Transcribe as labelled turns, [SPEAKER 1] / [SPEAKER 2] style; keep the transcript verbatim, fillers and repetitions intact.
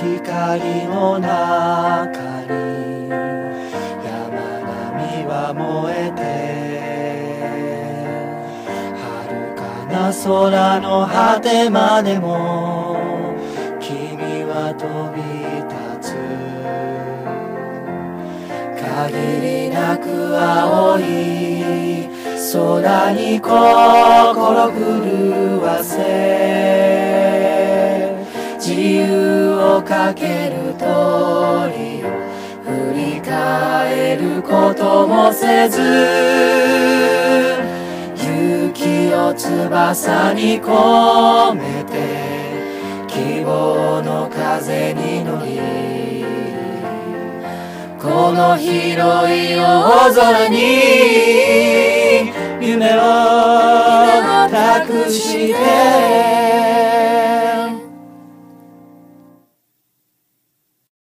[SPEAKER 1] 光の中に山並みは燃えて、遥かな空の果てまでも君は飛び立つ。限りなく青い空に心震わせ、自由をかける鳥を振り返ることもせず、勇気を翼に込めて希望の風に乗り、この広い大空に夢を託して